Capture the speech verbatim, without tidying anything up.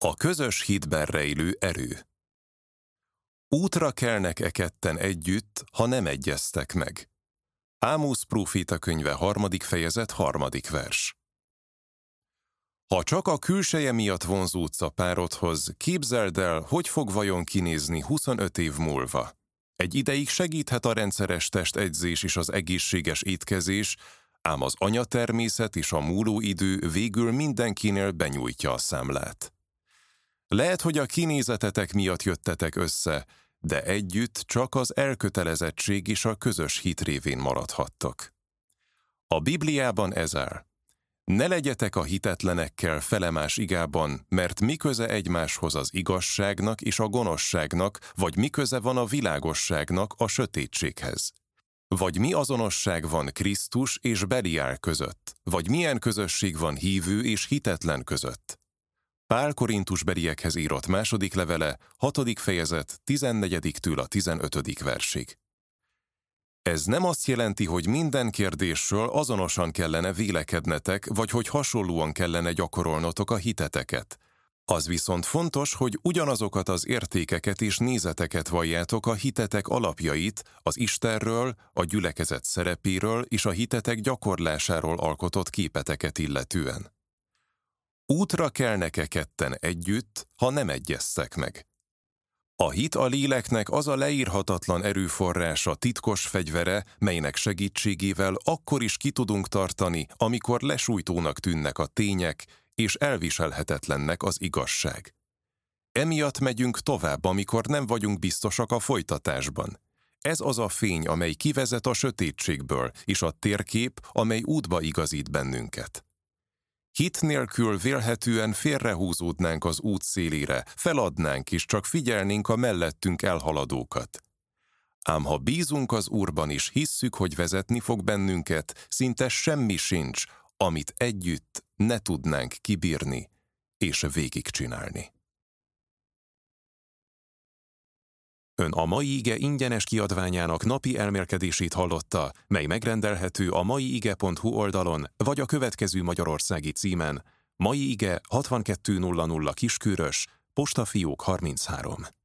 A közös hitben rejlő erő. Útra kelnek-e ketten együtt, ha nem egyeztek meg? Ámosz próféta könyve harmadik fejezet harmadik vers. Ha csak a külseje miatt vonzódsz a párodhoz, képzeld el, hogy fog vajon kinézni huszonöt év múlva. Egy ideig segíthet a rendszeres testegyzés és az egészséges étkezés, ám az anyatermészet és a múló idő végül mindenkinél benyújtja a számlát. Lehet, hogy a kinézetetek miatt jöttetek össze, de együtt csak az elkötelezettség és a közös hit révén maradhattok. A Bibliában ez áll. Ne legyetek a hitetlenekkel felemás igában, mert mi köze egymáshoz az igazságnak és a gonoszságnak, vagy mi köze van a világosságnak a sötétséghez. Vagy mi azonosság van Krisztus és Beliál között, vagy milyen közösség van hívő és hitetlen között. Pál Korintusbeliekhez írott második levele, hatodik fejezet, tizennegyediktől a tizenötödik versig. Ez nem azt jelenti, hogy minden kérdésről azonosan kellene vélekednetek, vagy hogy hasonlóan kellene gyakorolnotok a hiteteket. Az viszont fontos, hogy ugyanazokat az értékeket és nézeteket valljátok a hitetek alapjait, az Istenről, a gyülekezet szerepéről és a hitetek gyakorlásáról alkotott képeteket illetően. Útra kelnek-e ketten együtt, ha nem egyeztek meg? A hit a léleknek az a leírhatatlan erőforrása, titkos fegyvere, melynek segítségével akkor is ki tudunk tartani, amikor lesújtónak tűnnek a tények, és elviselhetetlennek az igazság. Emiatt megyünk tovább, amikor nem vagyunk biztosak a folytatásban. Ez az a fény, amely kivezet a sötétségből, és a térkép, amely útba igazít bennünket. Hit nélkül vélhetően félrehúzódnánk az út szélére, feladnánk és csak figyelnénk a mellettünk elhaladókat. Ám ha bízunk az Úrban és hisszük, hogy vezetni fog bennünket, szinte semmi sincs, amit együtt ne tudnánk kibírni és végigcsinálni. Ön a mai ige ingyenes kiadványának napi elmélkedését hallotta, mely megrendelhető a maiige pont hu oldalon, vagy a következő magyarországi címen: Mai Ige hatvankettő nulla nulla Kiskörös, Postafiók harminchárom.